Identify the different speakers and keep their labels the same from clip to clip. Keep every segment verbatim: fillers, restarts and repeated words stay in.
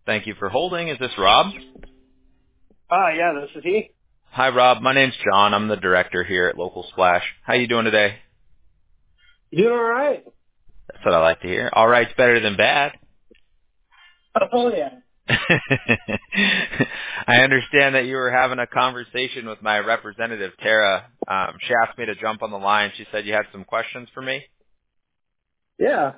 Speaker 1: Thank you for holding. Is this Rob?
Speaker 2: Ah, yeah, this is he.
Speaker 1: Hi, Rob. My name's John. I'm the director here at Local Splash. How you doing today?
Speaker 2: You doing all right?
Speaker 1: That's what I like to hear. All right's better than bad.
Speaker 2: Oh, yeah.
Speaker 1: I understand that you were having a conversation with my representative, Tara. Um, she asked me to jump on the line. She said you had some questions for me.
Speaker 2: Yeah.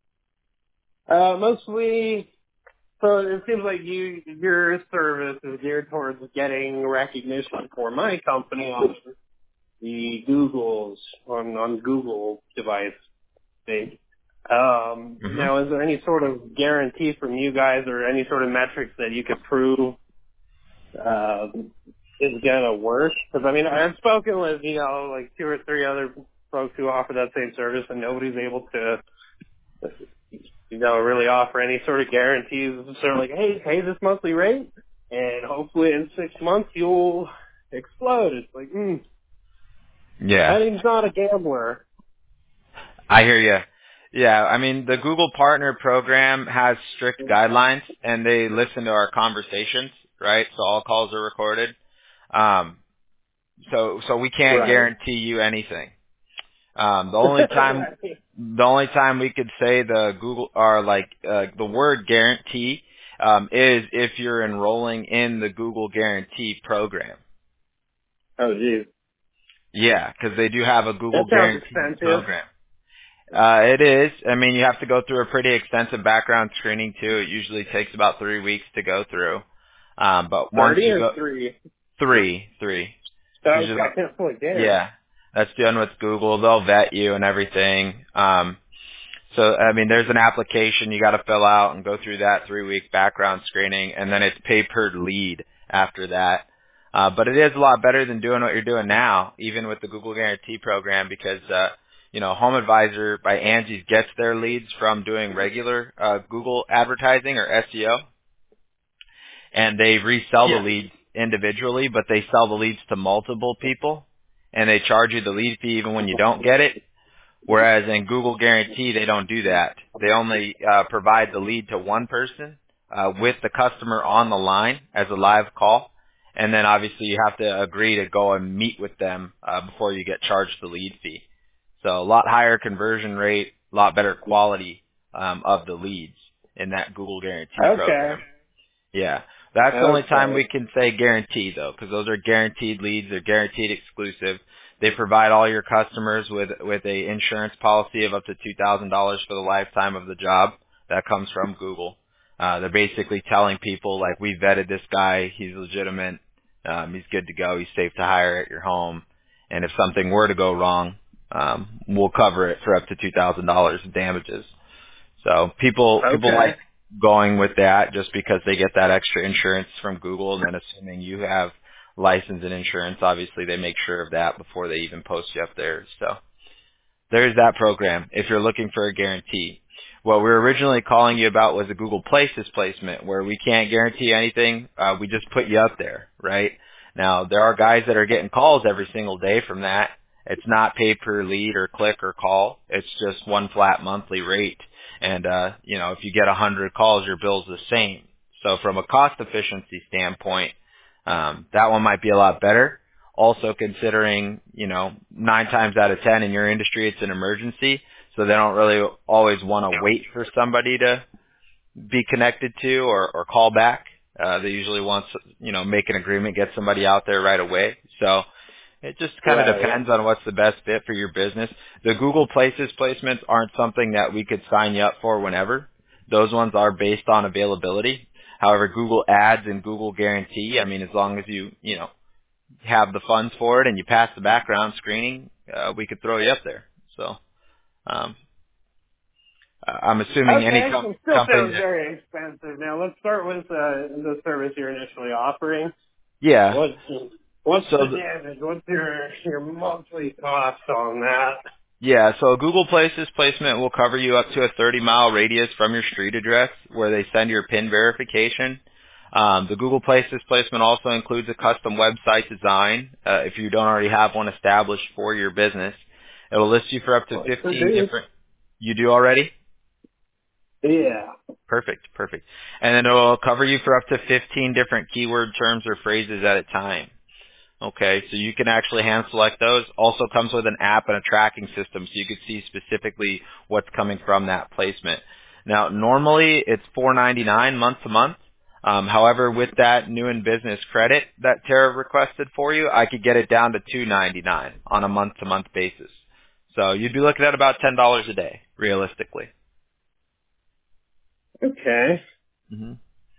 Speaker 2: Uh, mostly, so it seems like you, your service is geared towards getting recognition for my company on the Google's, on, on Google device thing. Um,
Speaker 1: hmm
Speaker 2: now, is there any sort of guarantee from you guys or any sort of metrics that you could prove uh, is gonna work? Because I mean, I've spoken with you know like two or three other folks who offer that same service, and nobody's able to you know really offer any sort of guarantees. It's sort of like, hey, pay this monthly rate, and hopefully in six months you'll explode. It's like, mm,
Speaker 1: Yeah,
Speaker 2: betting's not a gambler.
Speaker 1: I hear you. Yeah, I mean, the Google Partner Program has strict guidelines, and they listen to our conversations, right? So all calls are recorded. Um, so so we can't
Speaker 2: Right.
Speaker 1: guarantee you anything. Um, the only time
Speaker 2: Right.
Speaker 1: the only time we could say the Google or like uh, the word guarantee um, is if you're enrolling in the Google Guarantee program.
Speaker 2: Oh, geez.
Speaker 1: Yeah, because they do have a
Speaker 2: That
Speaker 1: Google
Speaker 2: sounds
Speaker 1: Guarantee
Speaker 2: expensive.
Speaker 1: program. Uh, it is. I mean, you have to go through a pretty extensive background screening too. It usually takes about three weeks to go through. Um, but once
Speaker 2: thirty
Speaker 1: you
Speaker 2: or
Speaker 1: go
Speaker 2: three?
Speaker 1: three, three,
Speaker 2: Okay.
Speaker 1: usually about
Speaker 2: Holy damn.
Speaker 1: yeah. That's done with Google. They'll vet you and everything. Um, So, I mean, there's an application you got to fill out and go through that three-week background screening, and then it's pay per lead after that. Uh, but it is a lot better than doing what you're doing now, even with the Google Guarantee program, because, uh, you know, Home Advisor by Angie's gets their leads from doing regular uh, Google advertising or S E O, and they resell the
Speaker 2: Yeah.
Speaker 1: leads individually, but they sell the leads to multiple people, and they charge you the lead fee even when you don't get it. Whereas in Google Guarantee, they don't do that. They only uh, provide the lead to one person uh, with the customer on the line as a live call. And then obviously you have to agree to go and meet with them uh, before you get charged the lead fee. So a lot higher conversion rate, a lot better quality um, of the leads in that Google Guarantee
Speaker 2: Okay.
Speaker 1: program. Yeah. That's the only time
Speaker 2: Okay.
Speaker 1: we can say guarantee though, because those are guaranteed leads. They're guaranteed exclusive. They provide all your customers with with a insurance policy of up to two thousand dollars for the lifetime of the job. That comes from Google. Uh, they're basically telling people like, we vetted this guy. He's legitimate. Um, he's good to go. He's safe to hire at your home. And if something were to go wrong, um, we'll cover it for up to two thousand dollars in damages. So people people
Speaker 2: Okay.
Speaker 1: like going with that just because they get that extra insurance from Google, and then assuming you have license and insurance, obviously they make sure of that before they even post you up there. So there's that program if you're looking for a guarantee. What we were originally calling you about was a Google Places placement where we can't guarantee anything. Uh, we just put you up there, right? Now, there are guys that are getting calls every single day from that. It's not pay per lead or click or call. It's just one flat monthly rate. And, uh, you know, if you get a hundred calls, your bill's the same. So from a cost efficiency standpoint, um, that one might be a lot better. Also considering, you know, nine times out of ten in your industry, it's an emergency. So they don't really always want to wait for somebody to be connected to or, or call back. Uh, they usually want, you know, make an agreement, get somebody out there right away. So it just kind of
Speaker 2: Right.
Speaker 1: depends on what's the best fit for your business. The Google Places placements aren't something that we could sign you up for whenever. Those ones are based on availability. However, Google Ads and Google Guarantee, I mean, as long as you, you know, have the funds for it and you pass the background screening, uh, we could throw you up there. So, um, I'm assuming any
Speaker 2: Okay.
Speaker 1: com-
Speaker 2: It still
Speaker 1: company
Speaker 2: sounds
Speaker 1: that,
Speaker 2: very expensive. Now let's start with uh, the service you're initially offering.
Speaker 1: yeah.
Speaker 2: What's what's
Speaker 1: So,
Speaker 2: the
Speaker 1: the,
Speaker 2: damage? What's your your monthly cost on that?
Speaker 1: yeah, so a Google Places placement will cover you up to a thirty mile radius from your street address where they send your PIN verification. Um, the Google Places placement also includes a custom website design uh, if you don't already have one established for your business. It will list you for up to
Speaker 2: What to
Speaker 1: fifteen
Speaker 2: do?
Speaker 1: different. You do already?
Speaker 2: Yeah.
Speaker 1: Perfect, perfect. And then it'll cover you for up to fifteen different keyword terms or phrases at a time. Okay, so you can actually hand select those. Also comes with an app and a tracking system so you can see specifically what's coming from that placement. Now, normally it's four ninety-nine month to month. Um, however, with that new in business credit that Tara requested for you, I could get it down to two ninety-nine on a month to month basis. So you'd be looking at about ten dollars a day, realistically.
Speaker 2: Okay.
Speaker 1: hmm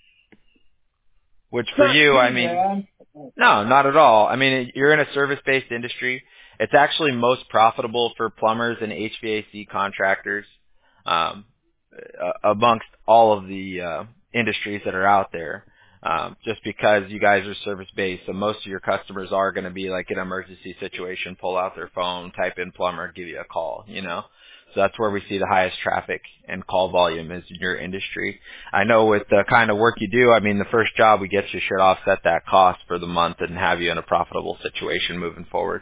Speaker 1: Which
Speaker 2: It's
Speaker 1: for
Speaker 2: not
Speaker 1: you, I
Speaker 2: too
Speaker 1: mean,
Speaker 2: bad.
Speaker 1: no, not at all. I mean, you're in a service-based industry. It's actually most profitable for plumbers and H V A C contractors um, uh, amongst all of the uh, industries that are out there. Um, just because you guys are service-based, so most of your customers are going to be like an emergency situation, pull out their phone, type in plumber, give you a call, you know. So that's where we see the highest traffic and call volume is in your industry. I know with the kind of work you do, I mean, the first job we get you should offset that cost for the month and have you in a profitable situation moving forward.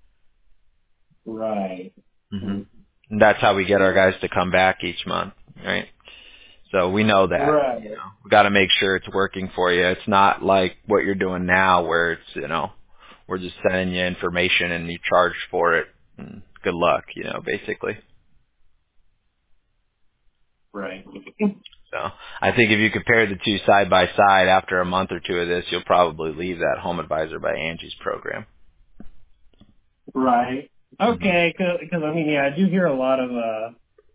Speaker 2: Right.
Speaker 1: hmm
Speaker 2: Mm.
Speaker 1: And that's how we get our guys to come back each month, right? So we know that,
Speaker 2: Right.
Speaker 1: you know, we got to make sure it's working for you. It's not like what you're doing now where it's, you know, we're just sending you information and you charge for it. And good luck, you know, basically.
Speaker 2: Right.
Speaker 1: So I think if you compare the two side by side after a month or two of this, you'll probably leave that Home Advisor by Angie's program.
Speaker 2: Right.
Speaker 1: hmm
Speaker 2: Okay, because I mean, yeah, I do hear a lot of, uh,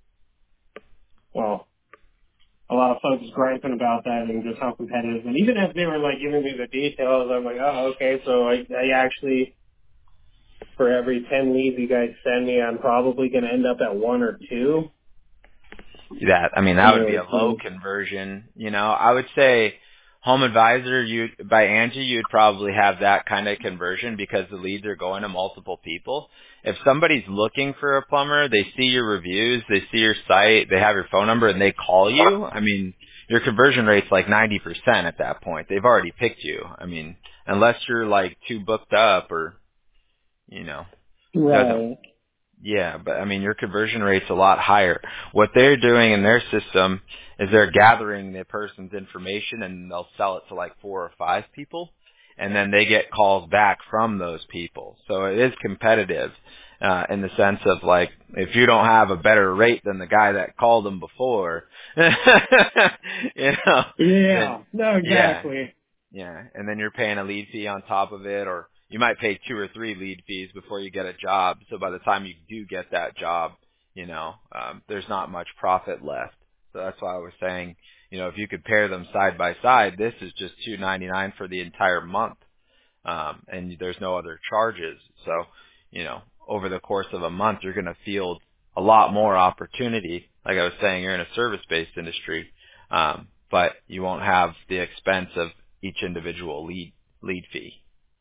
Speaker 2: well, a lot of folks griping about that and just how competitive. And even if they were like giving me the details, I'm like, oh, okay, so I, I actually, for every ten leads you guys send me, I'm probably going to end up at one or two.
Speaker 1: That I mean, that
Speaker 2: And
Speaker 1: would
Speaker 2: then
Speaker 1: be a
Speaker 2: it's
Speaker 1: low
Speaker 2: like,
Speaker 1: conversion. You know, I would say Home Advisor you by Angie, you'd probably have that kind of conversion because the leads are going to multiple people. If somebody's looking for a plumber, they see your reviews, they see your site, they have your phone number, and they call you. I mean, your conversion rate's like ninety percent at that point. They've already picked you. I mean, unless you're like too booked up or you know, doesn't
Speaker 2: right.
Speaker 1: yeah, but I mean, your conversion rate's a lot higher. What they're doing in their system is they're gathering the person's information and they'll sell it to like four or five people, and then they get calls back from those people. So it is competitive uh, in the sense of like, if you don't have a better rate than the guy that called them before, you know, then
Speaker 2: Yeah, no,
Speaker 1: yeah,
Speaker 2: exactly.
Speaker 1: yeah, and then you're paying a lead fee on top of it, or you might pay two or three lead fees before you get a job. So by the time you do get that job, you know, um, there's not much profit left. So that's why I was saying, you know, if you could pair them side by side, this is just two ninety-nine for the entire month, um, and there's no other charges. So, you know, over the course of a month, you're going to field a lot more opportunity. Like I was saying, you're in a service-based industry, um, but you won't have the expense of each individual lead lead fee.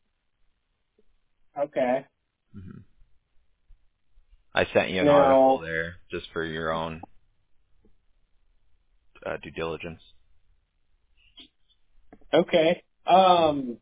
Speaker 2: Okay.
Speaker 1: hmm I sent you an article
Speaker 2: Now,
Speaker 1: there just for your own uh, due diligence.
Speaker 2: okay. Um,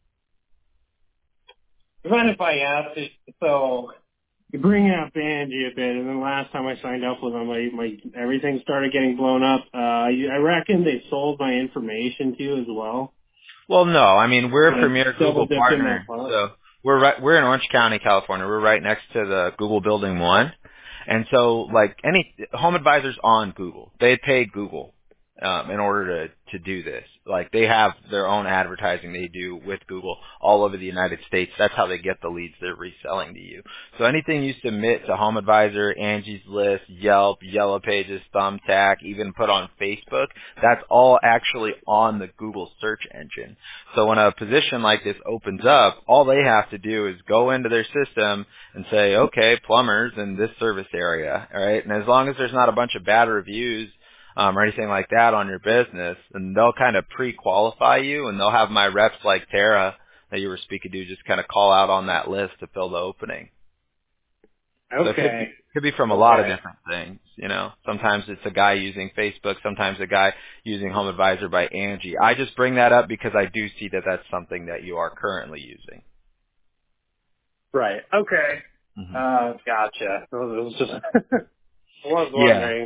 Speaker 2: mind if I ask it? So, you bring up Angie a bit, and then last time I signed up with them, my, my everything started getting blown up. Uh, I reckon they sold my information to you as well.
Speaker 1: Well, no, I mean we're a
Speaker 2: Like,
Speaker 1: premier
Speaker 2: double
Speaker 1: Google
Speaker 2: dipped in my
Speaker 1: partner,
Speaker 2: fund.
Speaker 1: so we're right. We're in Orange County, California. We're right next to the Google Building One, and so like any Home Advisor's on Google. They pay Google um, in order to to do this. Like they have their own advertising they do with Google all over the United States. That's how they get the leads they're reselling to you. So anything you submit to Home Advisor, Angie's List, Yelp, Yellow Pages, Thumbtack, even put on Facebook, that's all actually on the Google search engine. So when a position like this opens up, all they have to do is go into their system and say, okay, plumbers in this service area, all right? And as long as there's not a bunch of bad reviews um, or anything like that on your business, then they'll kind of pre-qualify you, and they'll have my reps like Tara that you were speaking to just kind of call out on that list to fill the opening. So it could be,
Speaker 2: Okay.
Speaker 1: could be from a lot of
Speaker 2: Okay.
Speaker 1: different things, you know. Sometimes it's a guy using Facebook, sometimes a guy using Home Advisor by Angie. I just bring that up because I do see that that's something that you are currently using.
Speaker 2: Right. Okay.
Speaker 1: hmm
Speaker 2: Uh, gotcha. It was just, I was
Speaker 1: Yeah.
Speaker 2: wondering.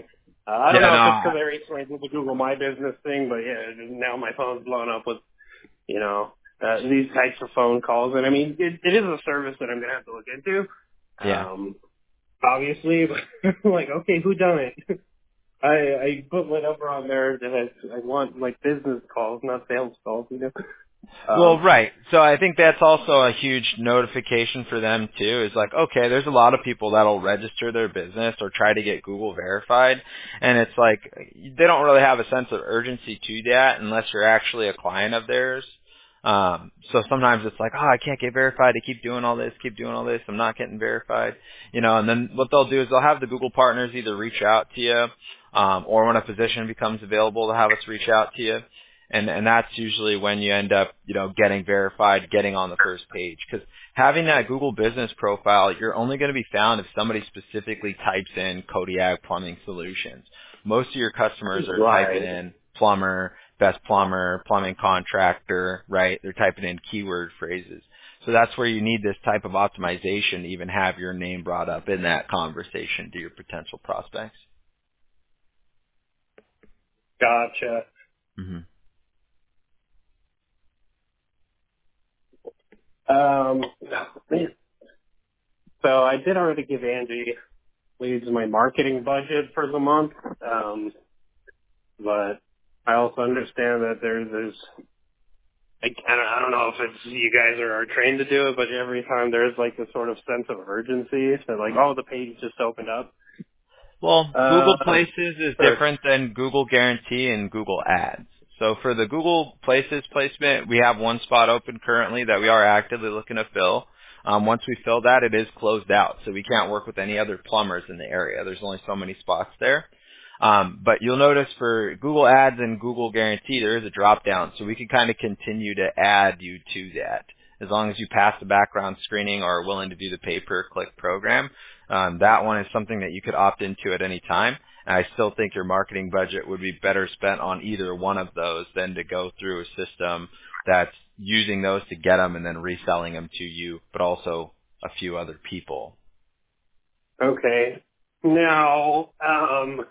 Speaker 2: Uh, I don't
Speaker 1: Yeah,
Speaker 2: know
Speaker 1: no,
Speaker 2: if it's
Speaker 1: I-
Speaker 2: because I recently did the Google My Business thing, but yeah, now my phone's blown up with, you know, uh, these types of phone calls. And I mean, it, it is a service that I'm going to have to look into.
Speaker 1: yeah.
Speaker 2: Um, obviously, but like, okay, who done it? I, I put my number on there that I, I want like business calls, not sales calls, you know.
Speaker 1: Well,
Speaker 2: Um,
Speaker 1: right. So I think that's also a huge notification for them too. Is like, okay, there's a lot of people that'll register their business or try to get Google verified, and it's like they don't really have a sense of urgency to that unless you're actually a client of theirs. Um, so sometimes it's like, oh, I can't get verified. I keep doing all this, keep doing all this. I'm not getting verified, you know. And then what they'll do is they'll have the Google partners either reach out to you, um, or when a position becomes available, they'll have us reach out to you. And and that's usually when you end up, you know, getting verified, getting on the first page. Because having that Google business profile, you're only going to be found if somebody specifically types in Kodiak Plumbing Solutions. Most of your customers are typing
Speaker 2: right.
Speaker 1: in plumber, best plumber, plumbing contractor, right? They're typing in keyword phrases. So that's where you need this type of optimization to even have your name brought up in that conversation to your potential prospects.
Speaker 2: Gotcha.
Speaker 1: hmm
Speaker 2: Um, so I did already give Angie leads my marketing budget for the month, um, but I also understand that there's, there's I, I don't I don't know if it's you guys are, are trained to do it, but every time there's like this sort of sense of urgency, so like, oh, the page just opened up.
Speaker 1: Well, Google
Speaker 2: Uh,
Speaker 1: Places is
Speaker 2: sure.
Speaker 1: different than Google Guarantee and Google Ads. So for the Google Places placement, we have one spot open currently that we are actively looking to fill. Um, once we fill that, it is closed out, so we can't work with any other plumbers in the area. There's only so many spots there. Um, but you'll notice for Google Ads and Google Guarantee, there is a drop down, so we can kind of continue to add you to that. As long as you pass the background screening or are willing to do the pay-per-click program, um, that one is something that you could opt into at any time. And I still think your marketing budget would be better spent on either one of those than to go through a system that's using those to get them and then reselling them to you, but also a few other people.
Speaker 2: Okay. Now, um,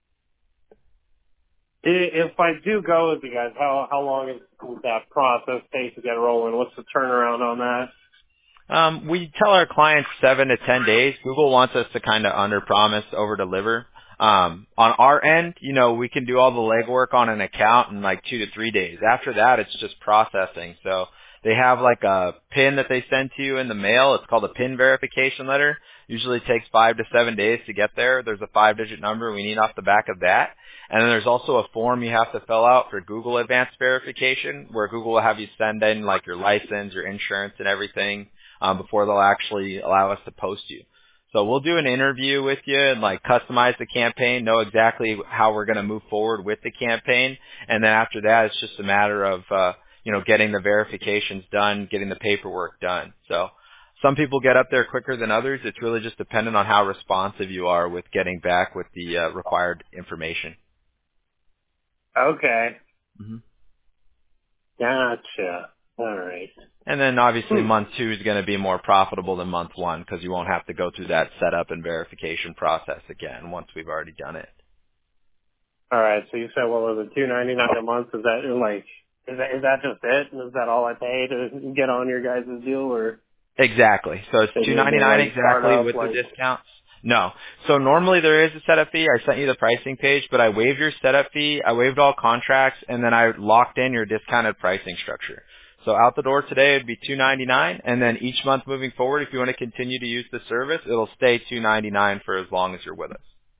Speaker 2: i- if I do go with you guys, how how long is that process take to get rolling? What's the turnaround on that?
Speaker 1: Um, we tell our clients seven to ten days. Google wants us to kind of under promise, over deliver. Um, on our end, you know, we can do all the legwork on an account in like two to three days. After that, it's just processing. So they have like a pin that they send to you in the mail. It's called a pin verification letter. Usually takes five to seven days to get there. There's a five digit number we need off the back of that. And then there's also a form you have to fill out for Google Advanced Verification, where Google will have you send in like your license, your insurance and everything um, before they'll actually allow us to post you. So we'll do an interview with you and like customize the campaign, know exactly how we're going to move forward with the campaign. And then after that, it's just a matter of, uh, you know, getting the verifications done, getting the paperwork done. So some people get up there quicker than others. It's really just dependent on how responsive you are with getting back with the uh, required information.
Speaker 2: Okay.
Speaker 1: hmm
Speaker 2: Gotcha. All right.
Speaker 1: And then obviously
Speaker 2: Hmm.
Speaker 1: month two is going to be more profitable than month one because you won't have to go through that setup and verification process again once we've already done it.
Speaker 2: All right. So you said what was it, two ninety nine a month? Is that like is that is that just it? Is that all I pay to get on your guys' deal, or
Speaker 1: Exactly. So it's
Speaker 2: is
Speaker 1: two
Speaker 2: there
Speaker 1: ninety nine
Speaker 2: like
Speaker 1: exactly
Speaker 2: startup
Speaker 1: with the
Speaker 2: like?
Speaker 1: discounts. No. So normally there is a setup fee. I sent you the pricing page, but I waived your setup fee. I waived all contracts, and then I locked in your discounted pricing structure. So out the door today it'd be two ninety nine, and then each month moving forward, if you want to continue to use the service, it'll stay two ninety nine for as long as you're with us.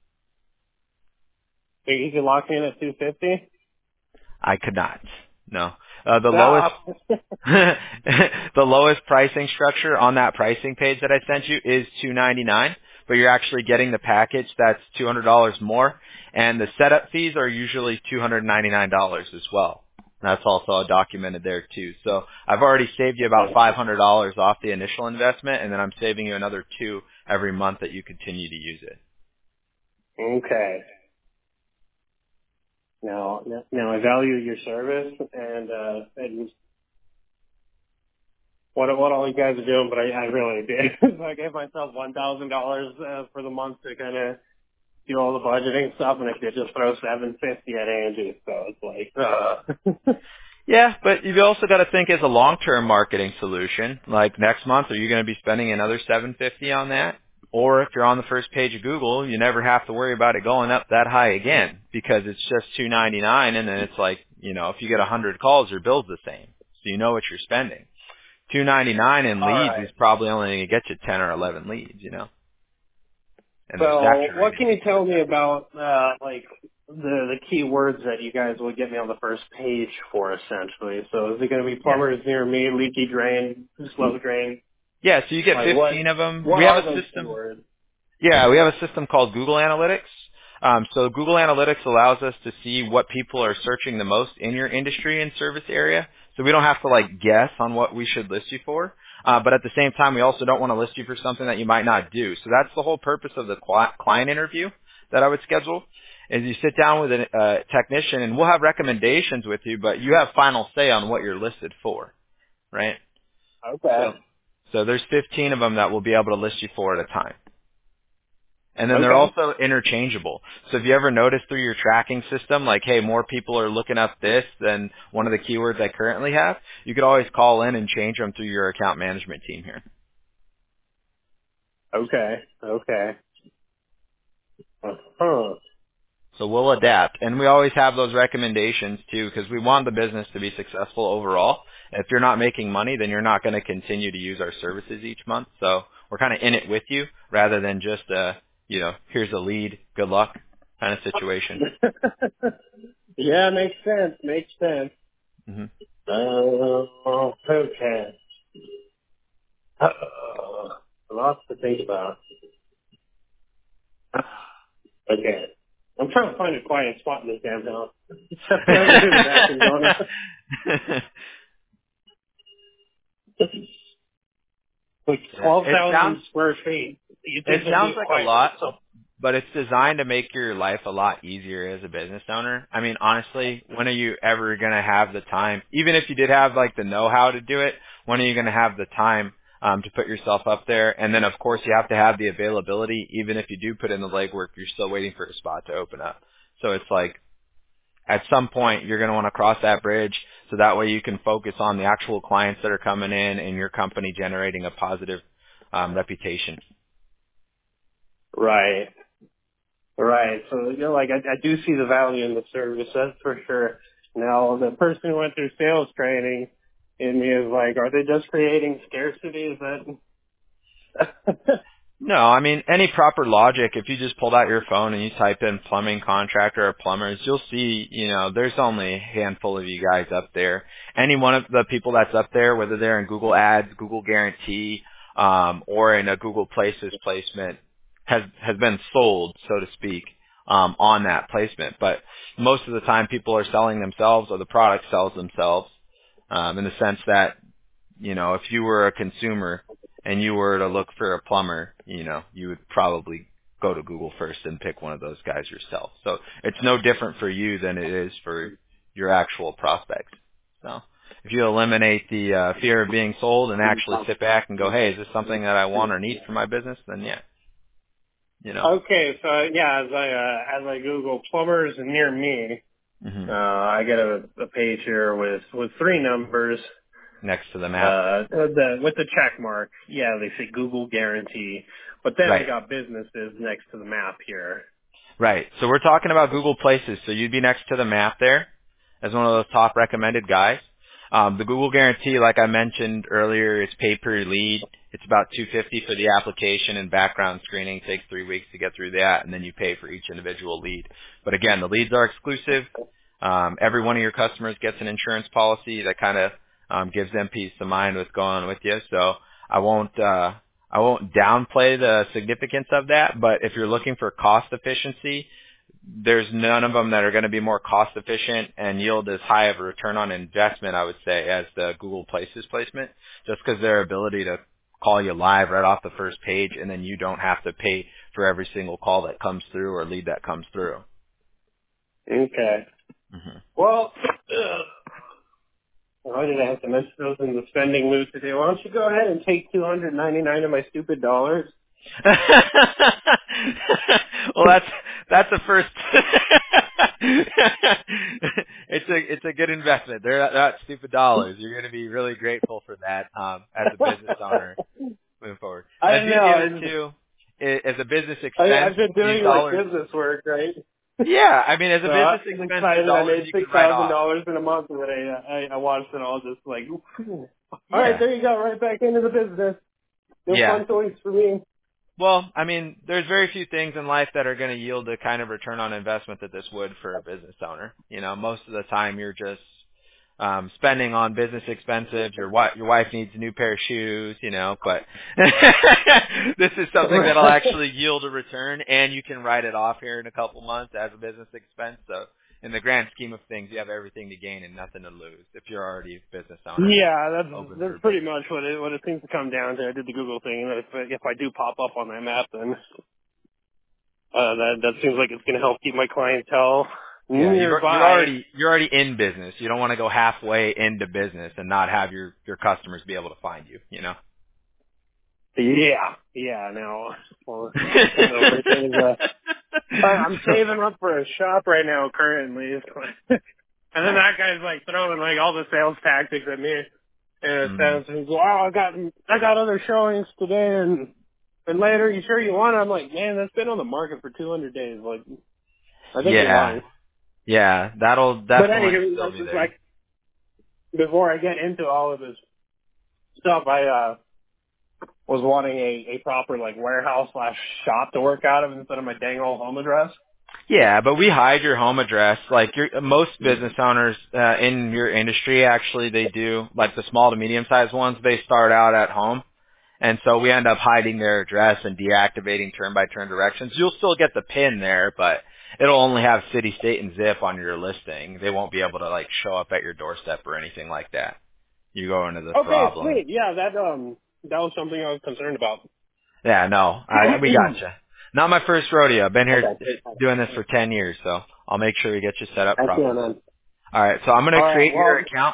Speaker 2: You can lock me in at two fifty.
Speaker 1: I could not. No. Uh, the lowest
Speaker 2: Stop.
Speaker 1: the lowest pricing structure on that pricing page that I sent you is two ninety-nine, but you're actually getting the package that's two hundred dollars more, and the setup fees are usually two hundred ninety-nine dollars as well. That's also documented there too. So I've already saved you about five hundred dollars off the initial investment, and then I'm saving you another two every month that you continue to use it.
Speaker 2: Okay. Now, now I value your service and uh and what what all you guys are doing, but I, I really did. So I gave myself one thousand dollars uh, for the month to kind of do all the budgeting stuff, and I could just throw seven fifty at Angie. So it's like, uh.
Speaker 1: Yeah, but you've also got to think as a long-term marketing solution. Like next month, are you going to be spending another seven fifty on that? Or if you're on the first page of Google, you never have to worry about it going up that high again because it's just two ninety-nine, and then it's like, you know, if you get one hundred calls, your bill's the same, so you know what you're spending. two ninety-nine in
Speaker 2: All
Speaker 1: leads
Speaker 2: right.
Speaker 1: is probably only going to get you ten or eleven leads, you know, and they're
Speaker 2: So what
Speaker 1: saturated.
Speaker 2: can you tell me about, uh, like, the, the key words that you guys will get me on the first page for, essentially? So is it going to be
Speaker 1: Yeah.
Speaker 2: plumbers near me, leaky drain, slow drain?
Speaker 1: Yeah, so you get
Speaker 2: Like, what,
Speaker 1: fifteen of them.
Speaker 2: what
Speaker 1: We have
Speaker 2: are
Speaker 1: a
Speaker 2: those
Speaker 1: system.
Speaker 2: keywords?
Speaker 1: Yeah, we have a system called Google Analytics. Um, so Google Analytics allows us to see what people are searching the most in your industry and service area. So we don't have to like guess on what we should list you for. Uh, but at the same time, we also don't want to list you for something that you might not do. So that's the whole purpose of the cli- client interview that I would schedule. Is you sit down with a uh, technician and we'll have recommendations with you, but you have final say on what you're listed for, right?
Speaker 2: Okay.
Speaker 1: So, so there's fifteen of them that we'll be able to list you for at a time. And then they're
Speaker 2: Okay.
Speaker 1: also interchangeable. So if you ever notice through your tracking system, like, hey, more people are looking up this than one of the keywords I currently have, you could always call in and change them through your account management team here.
Speaker 2: Okay. Okay. Uh-huh.
Speaker 1: So we'll adapt. And we always have those recommendations too, because we want the business to be successful overall. If you're not making money, then you're not going to continue to use our services each month. So we're kind of in it with you rather than just a, you know, here's a lead, good luck kind of situation.
Speaker 2: Yeah, makes sense. Makes sense.
Speaker 1: hmm
Speaker 2: Uh, okay. Uh, lots to think about. Okay. I'm trying to find a quiet spot in this damn house. I have to hear the bathroom going on. Like
Speaker 1: Yeah.
Speaker 2: twelve
Speaker 1: It
Speaker 2: thousand
Speaker 1: sounds
Speaker 2: square feet. You
Speaker 1: it
Speaker 2: think that'd
Speaker 1: sounds
Speaker 2: be
Speaker 1: like a
Speaker 2: quiet?
Speaker 1: lot,
Speaker 2: So,
Speaker 1: but it's designed to make your life a lot easier as a business owner. I mean, honestly, when are you ever going to have the time? Even if you did have like the know-how to do it, when are you going to have the time um, to put yourself up there? And then, of course, you have to have the availability. Even if you do put in the legwork, you're still waiting for a spot to open up. So it's like at some point you're going to want to cross that bridge so that way you can focus on the actual clients that are coming in and your company generating a positive um, reputation.
Speaker 2: right. Right. So, you know, like, I, I do see the value in the service, that's for sure. Now, the person who went through sales training in me is like, are they just creating scarcity? Is that...
Speaker 1: No, I mean, any proper logic, if you just pulled out your phone and you type in plumbing contractor or plumbers, you'll see, you know, there's only a handful of you guys up there. Any one of the people that's up there, whether they're in Google Ads, Google Guarantee, um, or in a Google Places placement, has, has been sold, so to speak, um, on that placement. But most of the time people are selling themselves or the product sells themselves, um, in the sense that you know, if you were a consumer and you were to look for a plumber, you know, you would probably go to Google first and pick one of those guys yourself. So it's no different for you than it is for your actual prospects. So if you eliminate the uh, fear of being sold and actually sit back and go, hey, is this something that I want or need for my business? Then yeah, you know.
Speaker 2: Okay, so yeah, as I uh, as I Google plumbers near me,
Speaker 1: hmm
Speaker 2: uh, I get a, a page here with with three numbers.
Speaker 1: Next to the map.
Speaker 2: Uh, the with the check mark. Yeah, they say Google guarantee, but then I
Speaker 1: Right.
Speaker 2: got businesses next to the map here.
Speaker 1: Right. So we're talking about Google Places. So you'd be next to the map there as one of those top recommended guys. Um, the Google Guarantee, like I mentioned earlier, is pay per lead. It's about two hundred fifty dollars for the application and background screening. It takes three weeks to get through that, and then you pay for each individual lead. But again, the leads are exclusive. Um, every one of your customers gets an insurance policy that kind of um, gives them peace of mind what's going on with you. So I won't uh, I won't downplay the significance of that. But if you're looking for cost efficiency, there's none of them that are going to be more cost efficient and yield as high of a return on investment, I would say, as the Google Places placement, just because their ability to call you live right off the first page, and then you don't have to pay for every single call that comes through or lead that comes through.
Speaker 2: Okay.
Speaker 1: hmm
Speaker 2: Well, ugh, why did I have to mention those in the spending mood today? Why don't you go ahead and take two hundred ninety nine of my stupid dollars?
Speaker 1: well, that's that's a first. it's a it's a good investment. They're not, not stupid dollars. You're going to be really grateful for that um, as a business owner moving forward.
Speaker 2: I
Speaker 1: Now,
Speaker 2: don't
Speaker 1: do the other
Speaker 2: know.
Speaker 1: two i- as a business
Speaker 2: I,
Speaker 1: expense.
Speaker 2: I've been
Speaker 1: These
Speaker 2: doing like
Speaker 1: dollars.
Speaker 2: business work, right?
Speaker 1: Yeah, I mean, as a
Speaker 2: So
Speaker 1: business
Speaker 2: I'm
Speaker 1: expense, they're
Speaker 2: excited. I
Speaker 1: dollars
Speaker 2: made
Speaker 1: you
Speaker 2: six
Speaker 1: can write
Speaker 2: thousand
Speaker 1: off.
Speaker 2: dollars in a month, and I, I I watched it all just like, all right,
Speaker 1: Yeah.
Speaker 2: there you go, right back into the business. No
Speaker 1: Yeah.
Speaker 2: fun choice for me.
Speaker 1: Well, I mean, there's very few things in life that are going to yield the kind of return on investment that this would for a business owner. You know, most of the time you're just um spending on business expenses. Your wife your wife needs a new pair of shoes, you know, but this is something that'll actually yield a return, and you can write it off here in a couple months as a business expense. So in the grand scheme of things, you have everything to gain and nothing to lose if you're already a business owner
Speaker 2: Yeah, that's
Speaker 1: open for
Speaker 2: that's pretty
Speaker 1: business.
Speaker 2: much what it what it seems to come down to. I did the Google thing, and if if I do pop up on that map, then uh, that that seems like it's going to help keep my clientele
Speaker 1: Yeah, you've, you're
Speaker 2: nearby.
Speaker 1: already you're already in business. You don't want to go halfway into business and not have your your customers be able to find you. You know.
Speaker 2: Yeah, yeah. Now, well, everything is. Uh, I- I'm
Speaker 1: so,
Speaker 2: saving up for a shop right now, currently, and then that guy's like throwing like all the sales tactics at me, and it
Speaker 1: mm,
Speaker 2: says, "Wow, I got I got other showings today, and and later. You sure you want it?" I'm like, "Man, that's been on the market for two hundred days. Like, I think you're
Speaker 1: yeah,
Speaker 2: lying."
Speaker 1: yeah, that'll
Speaker 2: But
Speaker 1: definitely
Speaker 2: anyway,
Speaker 1: still
Speaker 2: that's
Speaker 1: be
Speaker 2: just
Speaker 1: there.
Speaker 2: like before I get into all of this stuff, I uh was wanting a, a proper like warehouse slash shop to work out of instead of my dang old home address.
Speaker 1: Yeah, but we hide your home address. Like your most business owners uh, in your industry, actually, they do. Like the small to medium sized ones, they start out at home. And so we end up hiding their address and deactivating turn-by-turn directions. You'll still get the pin there, but it'll only have city, state, and zip on your listing. They won't be able to like show up at your doorstep or anything like that. You go into the
Speaker 2: Okay,
Speaker 1: problem.
Speaker 2: sweet. Yeah, that um that was something I was concerned about.
Speaker 1: Yeah, no, I, we gotcha. Not my first rodeo. I've been here
Speaker 2: Okay.
Speaker 1: doing this for ten years, so I'll make sure we get you set up
Speaker 2: Thank you,
Speaker 1: properly.
Speaker 2: man.
Speaker 1: All right, so I'm going
Speaker 2: All
Speaker 1: to
Speaker 2: right.
Speaker 1: create your
Speaker 2: Well,
Speaker 1: account.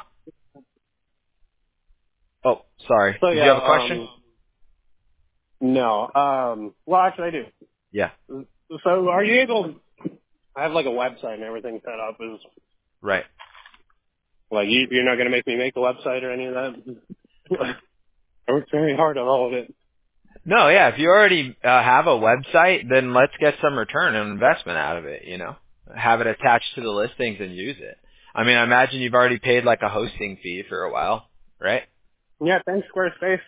Speaker 1: Oh, sorry.
Speaker 2: so
Speaker 1: Did you
Speaker 2: yeah,
Speaker 1: have a question?
Speaker 2: um, no. Um, well, actually, I
Speaker 1: Yeah,
Speaker 2: do. So, are you able? I have like a website and everything set up. Is
Speaker 1: right.
Speaker 2: like you, you're not going to make me make a website or any of that. I worked very hard on all of it.
Speaker 1: No, yeah, if you already uh, have a website, then let's get some return and investment out of it, you know. Have it attached to the listings and use it. I mean, I imagine you've already paid like a hosting fee for a while, right?
Speaker 2: Yeah, thanks, Squarespace.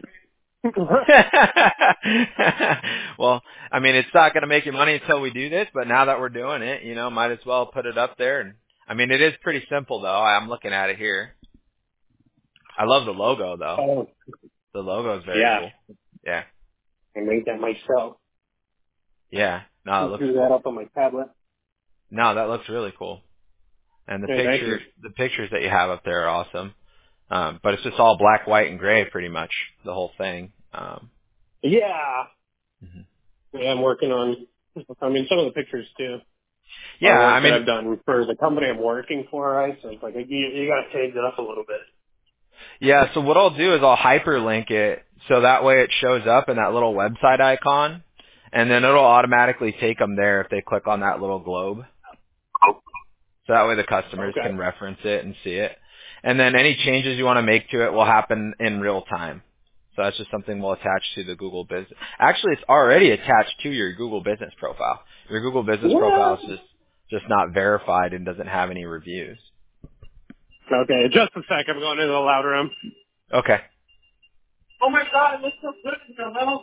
Speaker 1: Well, I mean, it's not going to make you money until we do this, but now that we're doing it, you know, might as well put it up there. And I mean, it is pretty simple though. I'm looking at it here. I love the logo though.
Speaker 2: Oh,
Speaker 1: The logo is very
Speaker 2: yeah,
Speaker 1: cool. Yeah.
Speaker 2: I made that myself.
Speaker 1: Yeah. No, it looks
Speaker 2: Drew that
Speaker 1: cool.
Speaker 2: up on my tablet.
Speaker 1: No, that looks really cool. And the
Speaker 2: Hey, thank you.
Speaker 1: pictures, the pictures that you have up there are awesome. Um, but it's just all black, white, and gray, pretty much the whole thing. Um,
Speaker 2: Yeah.
Speaker 1: mhm.
Speaker 2: Yeah, I'm working on. I mean, some of the pictures too
Speaker 1: Yeah,
Speaker 2: are
Speaker 1: I
Speaker 2: work that
Speaker 1: mean,
Speaker 2: I've done for the company I'm working for, right? So it's like you, you got to change it up a little bit.
Speaker 1: yeah. So what I'll do is I'll hyperlink it so that way it shows up in that little website icon, and then it'll automatically take them there if they click on that little globe. So that way the customers
Speaker 2: Okay.
Speaker 1: can reference it and see it. And then any changes you want to make to it will happen in real time. So that's just something we'll attach to the Google Business. Actually, it's already attached to your Google Business profile. Your Google Business profile
Speaker 2: What?
Speaker 1: is just, just not verified and doesn't have any reviews.
Speaker 2: Okay, just a sec. I'm going into the loud room.
Speaker 1: Okay.
Speaker 2: Oh my God, it looks so good in the little.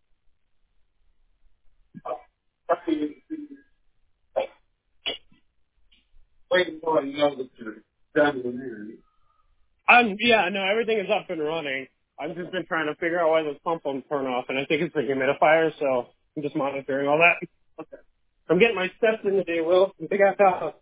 Speaker 2: Wait until you know that you're done with it. Um, yeah, no, everything is up and running. I've just been trying to figure out why this pump won't turn off, and I think it's the humidifier, so I'm just monitoring all that. I'm getting my steps in today, Will. I think I found.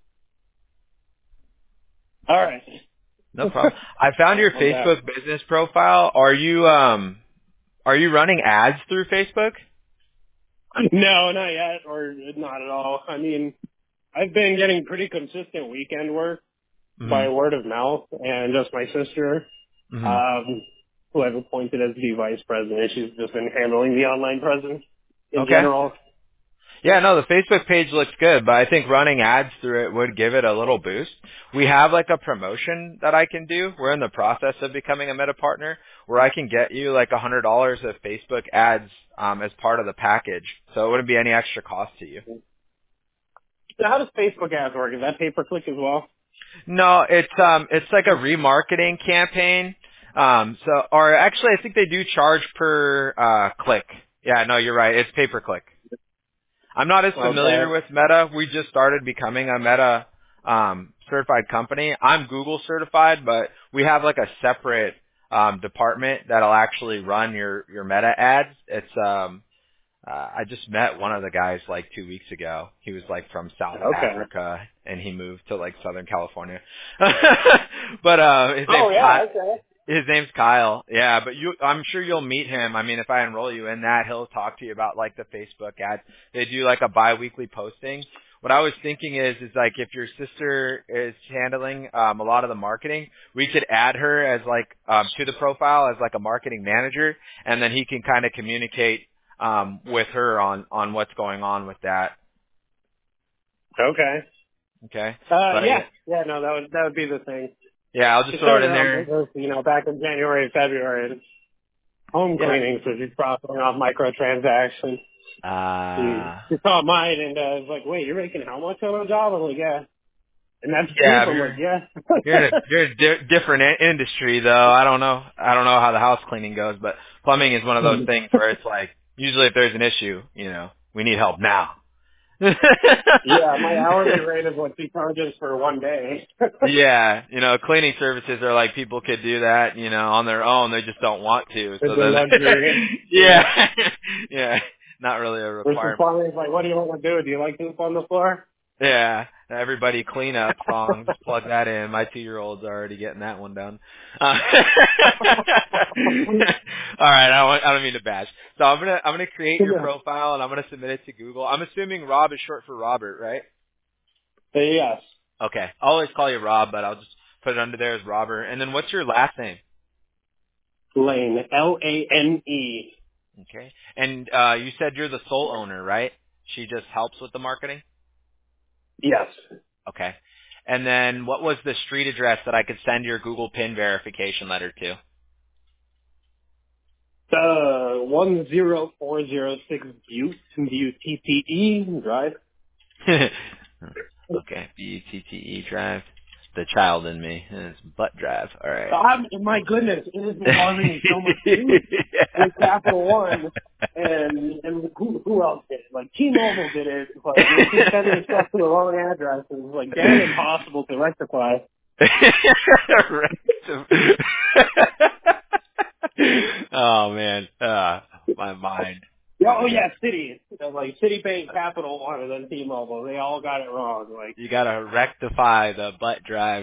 Speaker 2: All right.
Speaker 1: No problem. I found your
Speaker 2: I'm back.
Speaker 1: Facebook business profile. Are you, um, are you running ads through Facebook?
Speaker 2: No, not yet, or not at all. I mean, I've been getting pretty consistent weekend work by
Speaker 1: Mm-hmm.
Speaker 2: word of mouth, and just my sister,
Speaker 1: Mm-hmm.
Speaker 2: um, who I've appointed as the vice president. She's just been handling the online presence in
Speaker 1: Okay.
Speaker 2: general.
Speaker 1: Yeah, no, the Facebook page looks good, but I think running ads through it would give it a little boost. We have like a promotion that I can do. We're in the process of becoming a Meta partner where I can get you like one hundred dollars of Facebook ads um, as part of the package. So it wouldn't be any extra cost to you.
Speaker 2: So how does Facebook ads work? Is that pay-per-click as well?
Speaker 1: No, it's um it's like a remarketing campaign. Um so or actually I think they do charge per uh click. Yeah, no, you're right. It's pay per click. I'm not as familiar
Speaker 2: Okay.
Speaker 1: with Meta. We just started becoming a Meta um, certified company. I'm Google certified, but we have like a separate um, department that'll actually run your your Meta ads. It's um, uh, I just met one of the guys like two weeks ago. He was like from South
Speaker 2: Okay.
Speaker 1: Africa and he moved to like Southern California. but uh, his name's
Speaker 2: Oh, yeah,
Speaker 1: Kyle.
Speaker 2: okay.
Speaker 1: His name's Kyle. Yeah, but you, I'm sure you'll meet him. I mean, if I enroll you in that, he'll talk to you about like the Facebook ads. They do like a bi-weekly posting. What I was thinking is, is like if your sister is handling um, a lot of the marketing, we could add her as like um, to the profile as like a marketing manager, and then he can kind of communicate um, with her on on what's going on with that.
Speaker 2: Okay.
Speaker 1: Okay,
Speaker 2: Uh,
Speaker 1: but
Speaker 2: yeah.
Speaker 1: I,
Speaker 2: Yeah, no, that would, that would be the thing.
Speaker 1: yeah, I'll just
Speaker 2: She
Speaker 1: throw it
Speaker 2: started
Speaker 1: in
Speaker 2: her own
Speaker 1: there.
Speaker 2: business, you know, back in January and February. And home
Speaker 1: Yeah.
Speaker 2: cleaning, so she's processing off microtransactions. She,
Speaker 1: Uh,
Speaker 2: she saw mine and uh, was like, wait, you're making how much on a job? I'm like, yeah. And that's cheap.
Speaker 1: yeah,
Speaker 2: I'm like,
Speaker 1: you're
Speaker 2: yeah.
Speaker 1: You're in a, you're a di- different i- industry, though. I don't know. I don't know how the house cleaning goes, but plumbing is one of those things where it's like usually if there's an issue, you know, we need help now.
Speaker 2: Yeah, my hourly rate is what she charges for one day.
Speaker 1: Yeah, you know, cleaning services are like people could do that, you know, on their own. They just don't want to. So
Speaker 2: It's a
Speaker 1: then,
Speaker 2: luxury. Yeah.
Speaker 1: yeah, yeah, not really a
Speaker 2: Versus
Speaker 1: requirement.
Speaker 2: plumbing is like, what do you want to do? Do you like poop on the floor?
Speaker 1: Yeah, everybody clean up song. Just plug that in. My two-year-old's already getting that one done. Uh, all right, I don't, I don't mean to bash. So I'm gonna I'm gonna create your
Speaker 2: Yeah.
Speaker 1: profile and I'm gonna submit it to Google. I'm assuming Rob is short for Robert, right?
Speaker 2: Yes.
Speaker 1: Okay, I'll always call you Rob, but I'll just put it under there as Robert. And then what's your last name?
Speaker 2: Lane. L A N E.
Speaker 1: Okay, and uh, you said you're the sole owner, right? She just helps with the marketing.
Speaker 2: Yes.
Speaker 1: Okay. And then what was the street address that I could send your Google PIN verification letter to?
Speaker 2: Uh, one zero four zero six Butte, B U T T E Drive.
Speaker 1: Okay, B U T T E drive. The child in me. And it's butt drive. All right.
Speaker 2: I'm, my goodness, it has been causing me so much grief with Capital One, and and who, who else did it? Like T-Mobile did it, but they keep sending stuff to the wrong address, and it's like damn impossible to rectify.
Speaker 1: Rectum. Oh man, uh, my mind.
Speaker 2: Yeah, oh
Speaker 1: Okay.
Speaker 2: yeah, City, you know, like Citibank, Capital One, and then T-Mobile, they all got it wrong. Like,
Speaker 1: You gotta rectify the butt drive.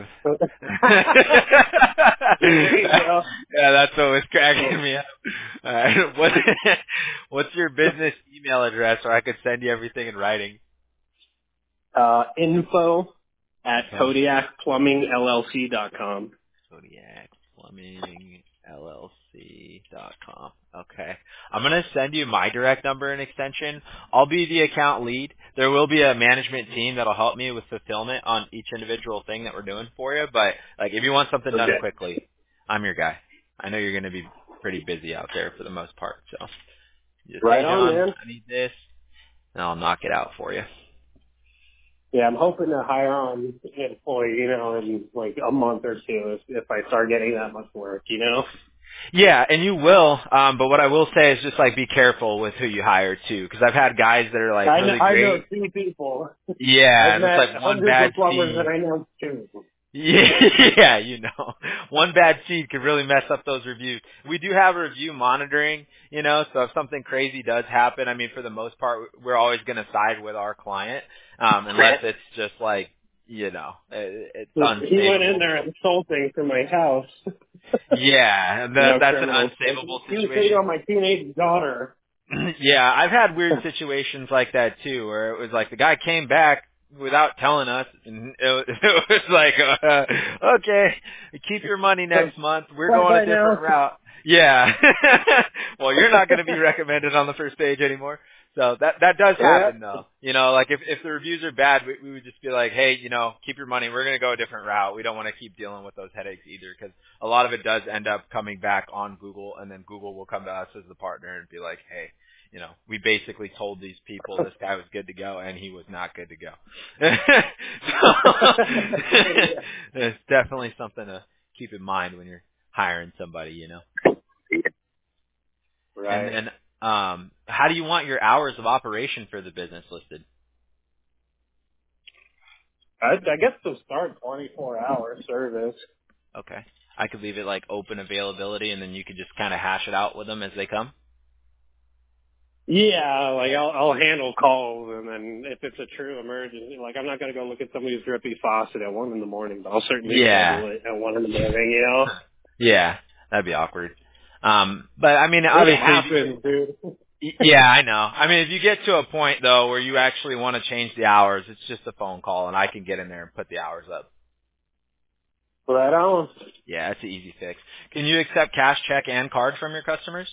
Speaker 2: there you go.
Speaker 1: Yeah, that's what was cracking me up. All right. What, what's your business email address, or I could send you everything in writing?
Speaker 2: Uh, info at
Speaker 1: Okay.
Speaker 2: Kodiak Plumbing L L C dot com.
Speaker 1: Kodiak Plumbing L L C dot com. Okay. I'm going to send you my direct number and extension. I'll be the account lead. There will be a management team that'll help me with fulfillment on each individual thing that we're doing for you. But like, if you want something done
Speaker 2: Okay.
Speaker 1: quickly, I'm your guy. I know you're going to be pretty busy out there for the most part. So just,
Speaker 2: Right
Speaker 1: hey,
Speaker 2: on,
Speaker 1: John,
Speaker 2: man.
Speaker 1: I need this, and I'll knock it out for you.
Speaker 2: Yeah, I'm hoping to hire on an employee, you know, in like a month or two if, if I start getting that much work, you know?
Speaker 1: Yeah, and you will. Um, but what I will say is just like be careful with who you hire too, because I've had guys that are like
Speaker 2: I know,
Speaker 1: really
Speaker 2: I know
Speaker 1: great.
Speaker 2: two people.
Speaker 1: Yeah,
Speaker 2: I've
Speaker 1: and it's
Speaker 2: met
Speaker 1: like one
Speaker 2: hundreds
Speaker 1: bad
Speaker 2: of plumbers and
Speaker 1: seed.
Speaker 2: I know two.
Speaker 1: Yeah, yeah, you know, one bad seed could really mess up those reviews. We do have review monitoring, you know, so if something crazy does happen, I mean, for the most part, we're always going to side with our client, um, unless it's just like, you know, it, it's
Speaker 2: He went in
Speaker 1: unsavable.
Speaker 2: there insulting for my house.
Speaker 1: Yeah, and that,
Speaker 2: No
Speaker 1: that's an
Speaker 2: criminals.
Speaker 1: unsavable
Speaker 2: He was hitting
Speaker 1: situation.
Speaker 2: on my teenage daughter.
Speaker 1: Yeah, I've had weird situations like that too, where it was like the guy came back without telling us, and it was, it was like, uh, okay, keep your money next month. We're
Speaker 2: Bye
Speaker 1: going a
Speaker 2: bye now.
Speaker 1: different route. Yeah. Well, you're not going to be recommended on the first page anymore. So that that does
Speaker 2: Yeah.
Speaker 1: happen though. You know, like if if the reviews are bad, we, we would just be like, hey, you know, keep your money. We're going to go a different route. We don't want to keep dealing with those headaches either, because a lot of it does end up coming back on Google, and then Google will come to us as the partner and be like, hey, you know, we basically told these people this guy was good to go, and he was not good to go. So it's definitely something to keep in mind when you're hiring somebody, you know. And
Speaker 2: Right.
Speaker 1: then, um, how do you want your hours of operation for the business listed?
Speaker 2: I, I guess to start twenty-four hour service.
Speaker 1: Okay. I could leave it like open availability, and then you could just kind of hash it out with them as they come.
Speaker 2: Yeah, like I'll I'll handle calls, and then if it's a true emergency, like I'm not gonna go look at somebody's drippy faucet at one in the morning, but I'll certainly
Speaker 1: Yeah.
Speaker 2: schedule it at one in the morning. You know,
Speaker 1: Yeah, that'd be awkward. Um, but I mean,
Speaker 2: it
Speaker 1: obviously,
Speaker 2: happens, dude.
Speaker 1: y- yeah, I know. I mean, if you get to a point though where you actually want to change the hours, it's just a phone call, and I can get in there and put the hours up.
Speaker 2: Right on.
Speaker 1: Yeah, that's an easy fix. Can you accept cash, check, and card from your customers?